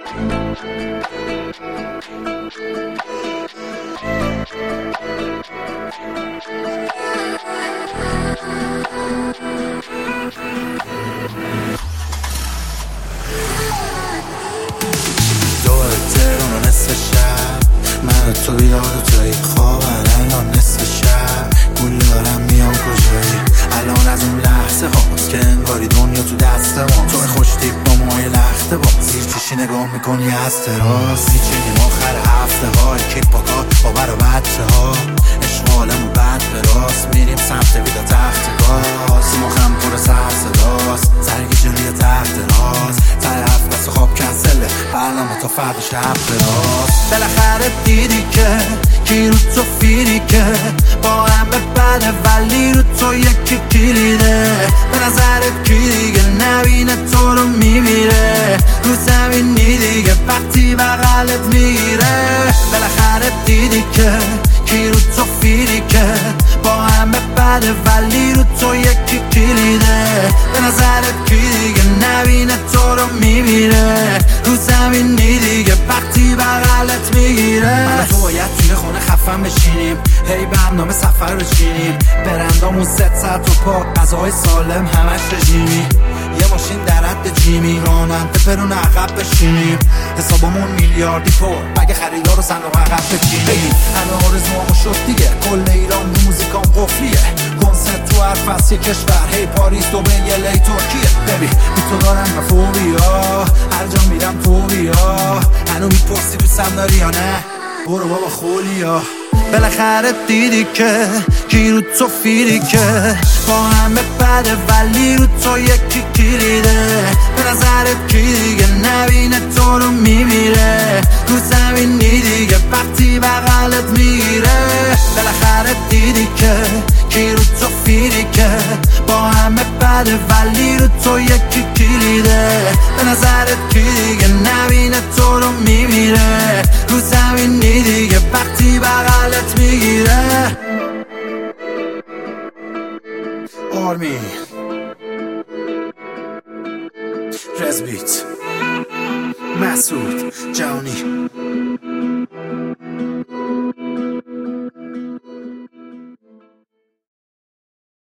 تهران نصف شب من تو بیدار و توی خوابم الان نصف شب گول دارم میام کجایی الان از اون لحظه هاست که انگاری دنیا تو دست ما تو خوش تیپ با مای لخته با زیر چشی نگاه میکنی از تراس میچینیم آخر هفته ها کیپ با کار با بر و بچه ها عشق عالم و بد به راست میریم سمت ویدا تخت گاز مخم پر سر صداست سرگی جلوی تحت راز تر هفت دست خواب کنسله برنامه تا فرد شب براست بالاخره دیدی که کی رو تو فیری که با همه بده ولی رو تو یکی کلیده به نظرت کی دیگه نبینه تو رو میمیره رو زمینی دیگه وقتی بغلت میگیره بالاخره دیدی که کی رو تو فیری که با همه بده ولی رو تو یکی کلیده به نظرت کی دیگه نبینه تو رو میمیره رو زمینی دیگه وقتی بغلت میگیره من تو باید توی خونه خفن بشینیم هی برنامه سفر بچینیم برندامون 3 ساعت و پا غذاهای سالم همش رژیمی یه ماشین در حد جیمی راننده پرون عقب بشینیم حسابمون میلیاردی پر اگه خریدار رو صندوق عقب بچینیم همه آرزوامو شد دیگه کل ایران بی موزیکام قفلیه کنسرت تو هر فصل کشور هی پاریس دبی لی ترکیه ببین بی تو دارم مفوبیا هر جا میرم تو بیا هنو میپرسی دوستم داری یا نه برو بابا خولیا بالاخره دیدی که کی رو تو فیری که با همه بده ولی رو تو یکی کلیده به نظرت کی دیگه نبینه تو رو میمیره رو زمینی دیگه وقتی بغلت میگیره بالاخره دیدی که کی رو تو فیری که با همه بده ولی رو تو یکی کلیده به نظرت کی دیگه نبینه تو رو میمیره رو زمینی دیگه وقتی بغلت میگیره آرمین رزبیت مسعود جوانی